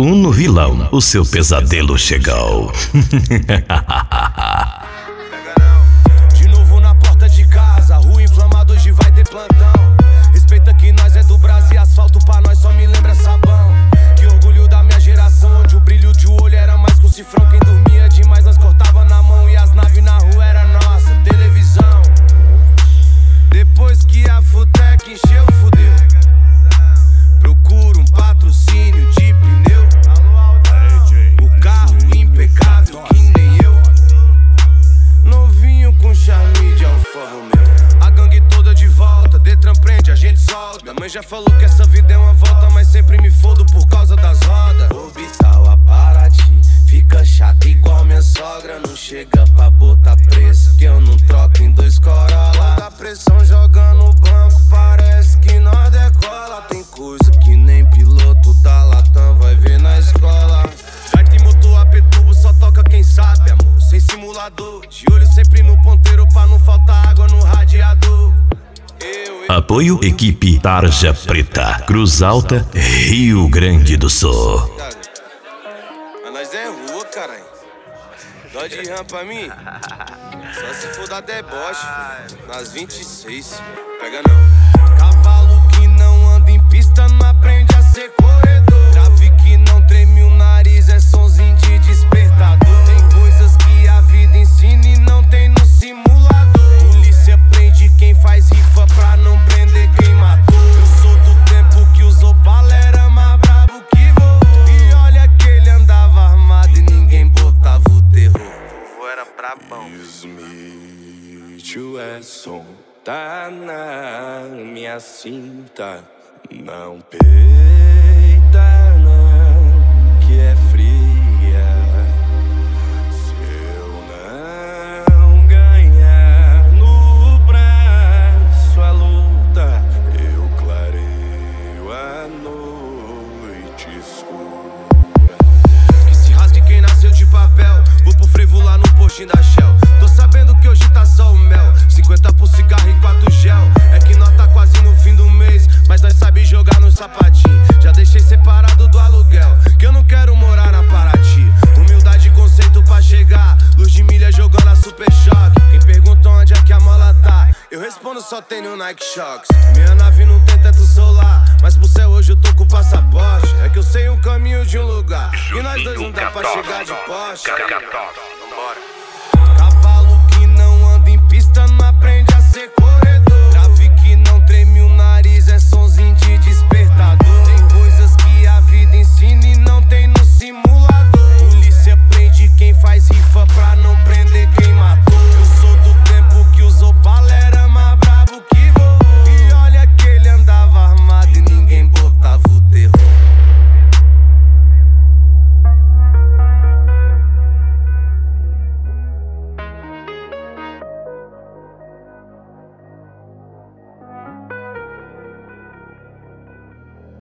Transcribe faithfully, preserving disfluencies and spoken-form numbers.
Uno vilão, o seu pesadelo chegou. De novo na porta de casa, rua inflamada, hoje vai ter plantão. Respeita que nós é do Brasil e asfalto pra nós só me lembra sabão. Que orgulho da minha geração, onde o brilho de olho era mais com cifrão. Quem dormia demais nós cortava na mão e as naves na rua era nossa televisão. Depois que a Futec encheu, fudeu. Procuro um patrocínio de pneu. O carro impecável que nem eu. Novinho com charme de Alfa Romeo. A gangue toda de volta, Detran prende, a gente solta. Minha mãe já falou que essa vida é uma volta, mas sempre me fodo por causa das rodas. Orbital a Paraty, fica chata igual minha sogra. Não chega pra botar preço, que eu não troco em dois Corolla. Quando a pressão joga no banco, parece que nós decola. Tem coisa que nem piloto da Latam vai ver na escola. Vai ter motor A P turbo, só toca quem sabe, amor. Sem simulador, de olho sempre no ponteiro pra não faltar água no radiador. Eu, eu, Apoio equipe Tarja Preta, Cruz Alta, Rio Grande do Sul. Mas nós é rua, caralho. Dó de ram pra mim? Só se for da deboche, filho. Nas vinte e seis, pega não. Cavalo que não anda em pista não aprende a ser corredor. Trave que não treme o nariz, é sonzinho de despertador. Tem coisas que a vida ensina e não tem no simulador. Polícia prende quem faz rifa pra não prender quem matou. Eu sou do tempo que usou bala, era mais brabo que vovô. E olha que ele andava armado e ninguém botava o terror. Vovô era brabão. Smith, o Edson tá na minha cinta. Não peita não, que é fria. Se eu não ganhar no braço a luta, eu clareio a noite escura. Que se rasgue quem nasceu de papel. Vou pro frevo lá no postinho da Shell. Tô sabendo que hoje tá só o mel. Cinquenta por cigarro e quatro gel. É que nós tá quase no fim do mês, mas nós sabe jogar no sapatinho. Já deixei separado do aluguel, que eu não quero morar na Paraty. Humildade e conceito pra chegar. Luz de milha jogando a super choque. Quem pergunta onde é que a mola tá, eu respondo só tenho Nike Shox. Minha nave não tem teto solar, mas pro céu hoje eu tô com o passaporte. É que eu sei um caminho de um lugar, e nós dois não dá pra chegar de Porsche. Vambora.